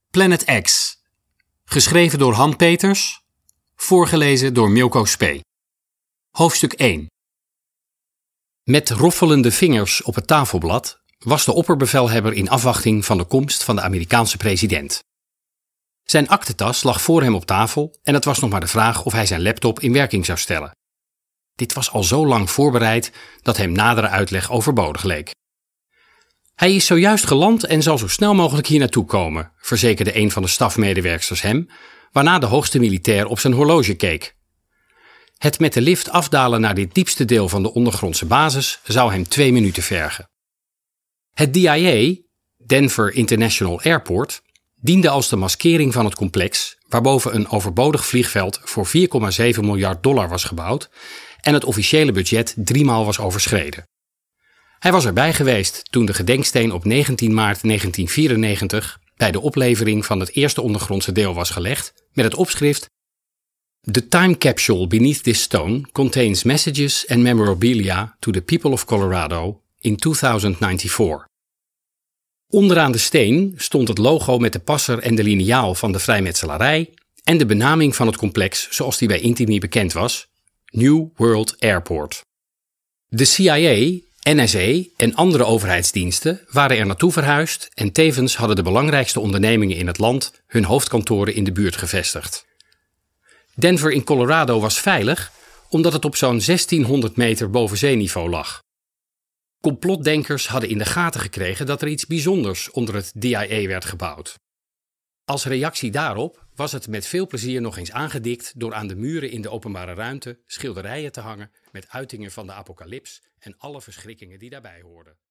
Planet X. Geschreven door Han Peters. Voorgelezen door Milko Spee. Hoofdstuk 1. Met roffelende vingers op het tafelblad was de opperbevelhebber in afwachting van de komst van de Amerikaanse president. Zijn aktentas lag voor hem op tafel en het was nog maar de vraag of hij zijn laptop in werking zou stellen. Dit was al zo lang voorbereid dat hem nadere uitleg overbodig leek. Hij is zojuist geland en zal zo snel mogelijk hier naartoe komen, verzekerde een van de stafmedewerksters hem, waarna de hoogste militair op zijn horloge keek. Het met de lift afdalen naar dit diepste deel van de ondergrondse basis zou hem 2 minuten vergen. Het DIA, Denver International Airport, diende als de maskering van het complex, waarboven een overbodig vliegveld voor $4,7 miljard was gebouwd en het officiële budget 3 maal was overschreden. Hij was erbij geweest toen de gedenksteen op 19 maart 1994 bij de oplevering van het eerste ondergrondse deel was gelegd met het opschrift: The time capsule beneath this stone contains messages and memorabilia to the people of Colorado in 2094. Onderaan de steen stond het logo met de passer en de liniaal van de vrijmetselarij en de benaming van het complex zoals die bij Intimi bekend was: New World Airport. De CIA, NSA en andere overheidsdiensten waren er naartoe verhuisd en tevens hadden de belangrijkste ondernemingen in het land hun hoofdkantoren in de buurt gevestigd. Denver in Colorado was veilig omdat het op zo'n 1600 meter boven zeeniveau lag. Complotdenkers hadden in de gaten gekregen dat er iets bijzonders onder het DIA werd gebouwd. Als reactie daarop was het met veel plezier nog eens aangedikt door aan de muren in de openbare ruimte schilderijen te hangen met uitingen van de apocalyps en alle verschrikkingen die daarbij hoorden.